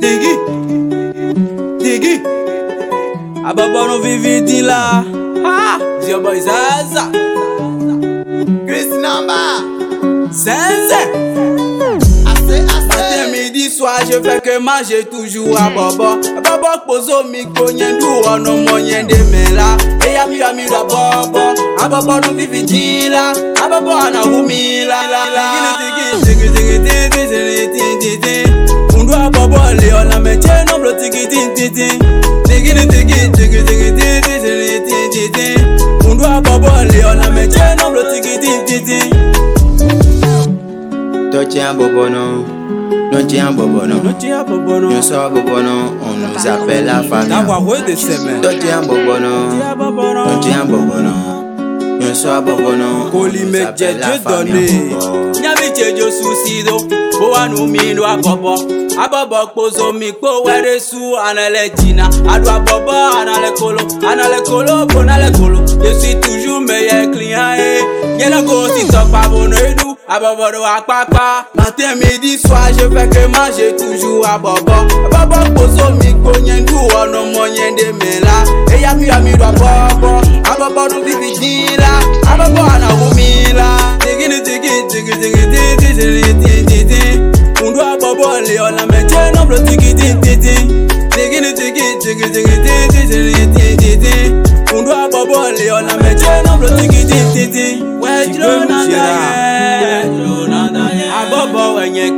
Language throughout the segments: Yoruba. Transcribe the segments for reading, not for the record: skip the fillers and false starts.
Diggy. Ababa no vivi là. Ah, your boy Zaza. Chris Namba. Sense. Matin, midi, soir, je fais que manger toujours à Bobo. Bobo poso mi konyen du ono moyen de mela. E yami da Bobo. A Bobo no vivi là. A Bobo ana humila. Undo a Bobo le on la mette non blo tiki titi. Undo a Bobo le on la mette non blo tiki titi. Toi tiens Bobo non. Non tiens Bobo non. Non tiens Bobo non. Nous sommes Bobo non. On nous appelle la famille. D'avoir de semaine. Toi tiens Bobo non. Non tiens Bobo non. Nous sommes Bobo non. Koli me Dieu donné. Nyami chejo susido. Bo anu mi no abobo. Abobo pozo mi po were su anale jina. Adu abobo anale kolo bonale kolo. Je suis toujours meilleur client Yena go si top abono edu. Abobo do akpakpa. Matin midi soir je fais que manger toujours abobo. Abobo pozo mi konyen du ono moyen de mela. E yami do abobo. Abobo do vivi jina. Abobo ana humila. Undo a Bobo le on la mette non blo tiki titi. Undo a Bobo le on la mette non blo tiki titi. Ouais Jonathan a Bobo wenye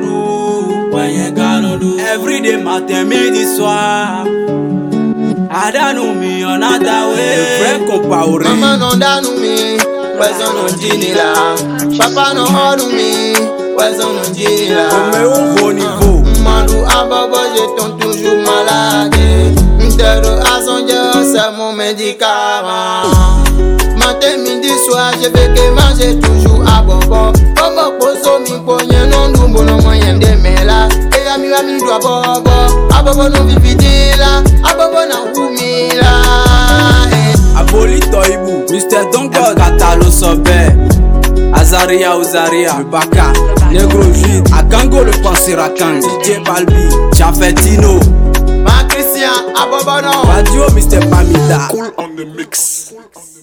kanondu. Every day matin midi soir. Adanu mi on other way. Frère compaoré. Maman non danu mi. Wezo non jini la. Papa non hodu mi. Wezo non jini la. Comme au haut niveau. Mandou a Bobo j'étais toujours malade. M'tero à son Dieu c'est mon médicament. Matin midi soir je fais que manger toujours à Bobo. Bobo poso mi ponye non dumbo no moyen de mela. E ami do a Bobo. A Bobo no vivi là. A Bobo na humila. Abolito Ibu, Mr. Dongo, Katalo Sobe, Azaria Ozaria, le Baka, Negro Jude, Akango le Pansirakan, DJ Balbi, Chafetino, Ma Christian, Abobono, Radio Mr. Pamida. Cool on the mix.